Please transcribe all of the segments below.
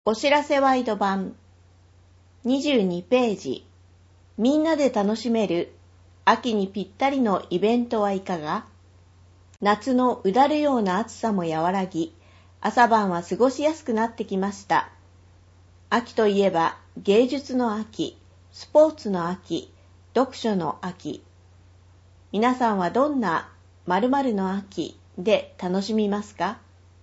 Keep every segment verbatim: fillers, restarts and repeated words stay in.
お知らせワイド版にじゅうにページ。みんなで楽しめる秋にぴったりのイベントはいかが？夏のうだるような暑さも和らぎ、朝晩は過ごしやすくなってきました。秋といえば芸術の秋、スポーツの秋、読書の秋。皆さんはどんな〇〇の秋で楽しみますか？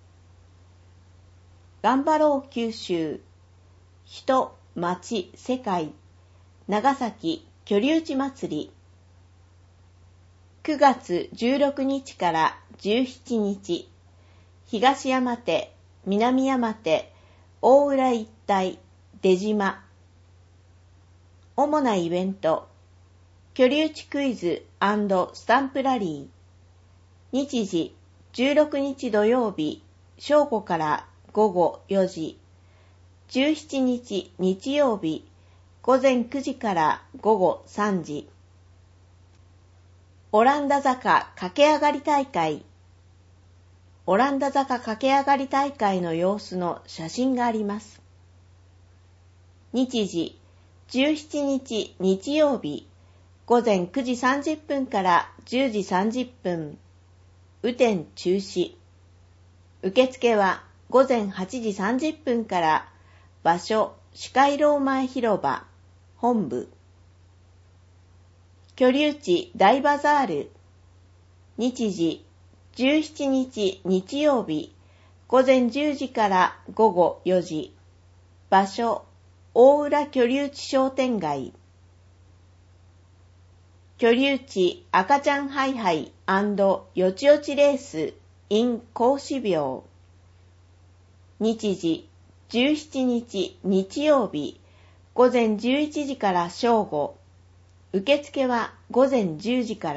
頑張ろう九州、人、町、世界、長崎居留地祭り。くがつじゅうろくにちからじゅうしちにち、東山手、南山手、大浦一帯、出島。主なイベント、居留地クイズ&スタンプラリー。日時、じゅうろくにち土曜日、正午からごごよじ。じゅうしちにち日曜日、午前くじからごごさんじ。オランダ坂駆け上がり大会。オランダ坂駆け上がり大会の様子の写真があります。日時、じゅうしちにち日曜日、午前くじさんじゅっぷんからじゅうじさんじゅっぷん。雨天中止。受付は午前はちじさんじゅっぷんから、場所、四回楼前広場、本部。居留地大バザール。日時、じゅうしちにち日曜日、午前じゅうじからごごよじ。場所、大浦居留地商店街。居留地赤ちゃんハイハイ&よちよちレース in 孔子廟。日時、じゅうしちにち日曜日、午前じゅういちじから正午。受付は午前じゅうじから。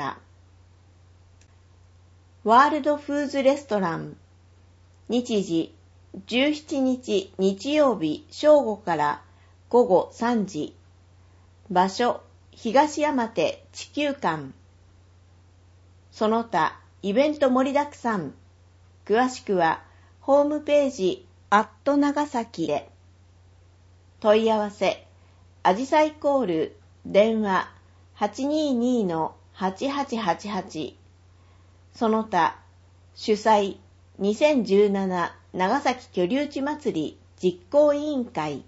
ワールドフーズレストラン。日時、じゅうしちにち日曜日正午からごごさんじ。場所、東山手地球館。その他、イベント盛りだくさん。詳しくは、ホームページ、アット長崎で。問い合わせ、あじさいコール、電話、はちにーにーのはちはちはちはち。その他、主催、にせんじゅうなな長崎居留地祭り実行委員会。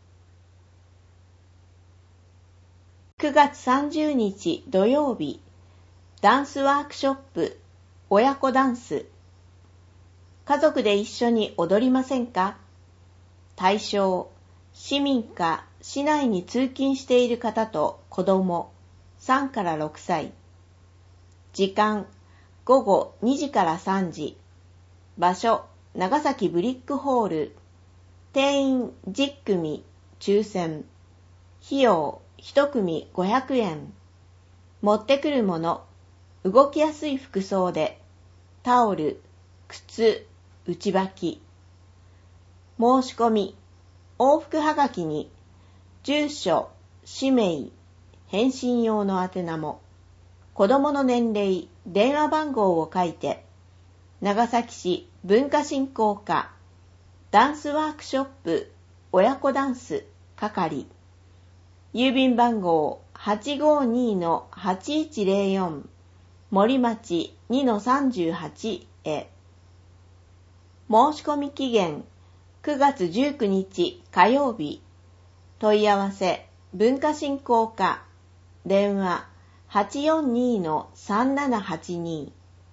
くがつさんじゅうにち土曜日、ダンスワークショップ、親子ダンス。家族で一緒に踊りませんか？対象、市民か市内に通勤している方と子供、さんからろくさい。時間、ごごにじからさんじ。場所、長崎ブリックホール。定員じゅっくみ、抽選。費用、いちくみごひゃくえん。持ってくるもの、動きやすい服装で、タオル、靴、内履き。申し込み、往復はがきに、住所、氏名、返信用の宛名も、子供の年齢、電話番号を書いて、長崎市文化振興課、ダンスワークショップ、親子ダンス、係。郵便番号 はちごにのはちいちぜろよん 森町 にのさんじゅうはち へ。申し込み期限くがつじゅうくにち火曜日。問い合わせ文化振興課。電話 はちよんにのさんななはちに。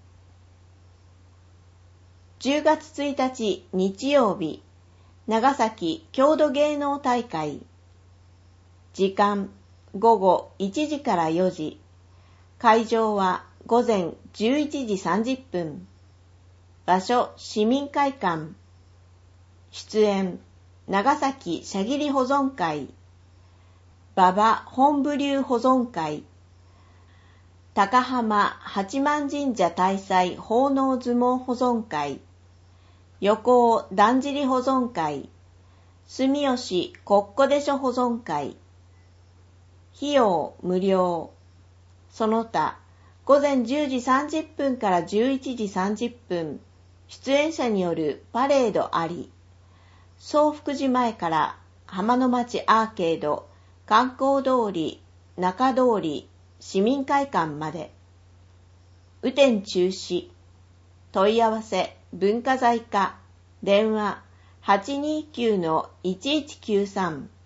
じゅうがつついたち日曜日。長崎郷土芸能大会。時間、ごごいちじからよじ。会場は午前じゅういちじさんじゅっぷん。場所、市民会館。出演、長崎しゃぎり保存会。馬場本部流保存会。高浜八幡神社大祭奉納相撲保存会。横尾だんじり保存会。住吉こっこでしょ保存会。費用無料。その他、午前じゅうじさんじゅっぷんからじゅういちじさんじゅっぷん、出演者によるパレードあり。 宗福寺前から浜の町アーケード、観光通り、中通り、市民会館まで。雨天中止。問い合わせ文化財課。電話 はちにーきゅうのいちいちきゅうさん。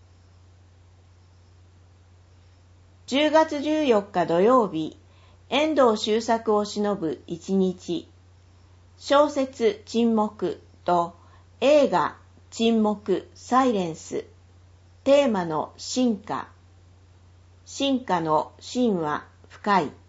じゅうがつじゅうよっか土曜日、遠藤周作を偲ぶ一日。小説沈黙と映画沈黙サイレンス。テーマの進化。進化の進は深い。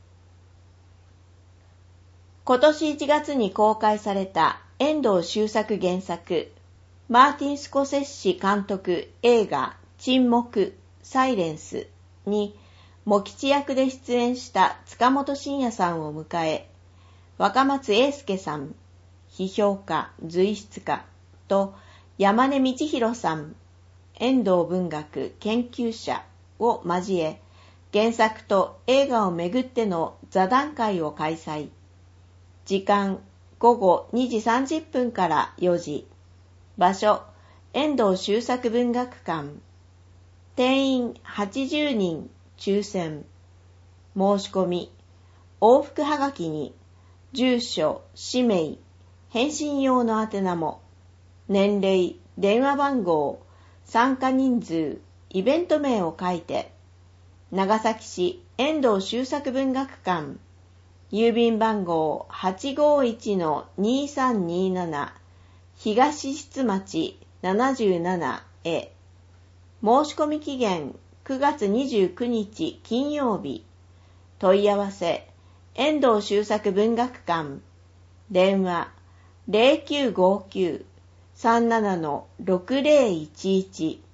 今年いちがつに公開された遠藤周作原作、マーティン・スコセッシ監督映画沈黙サイレンスに茂吉役で出演した塚本慎也さんを迎え、若松英介さん、批評家、随筆家と山根道弘さん、遠藤文学研究者を交え、原作と映画をめぐっての座談会を開催。時間ごごにじさんじゅっぷんからよじ。場所遠藤周作文学館。定員はちじゅうにん抽選。申し込み往復はがきに住所、氏名、返信用の宛名も、年齢、電話番号、参加人数、イベント名を書いて、長崎市遠藤周作文学館、郵便番号 はちごいちのにさんになな 東出町ななじゅうななへ。申し込み期限くがつにじゅうくにち金曜日。問い合わせ遠藤周作文学館。電話 ゼロきゅうごきゅうさんななのろくゼロいちいち。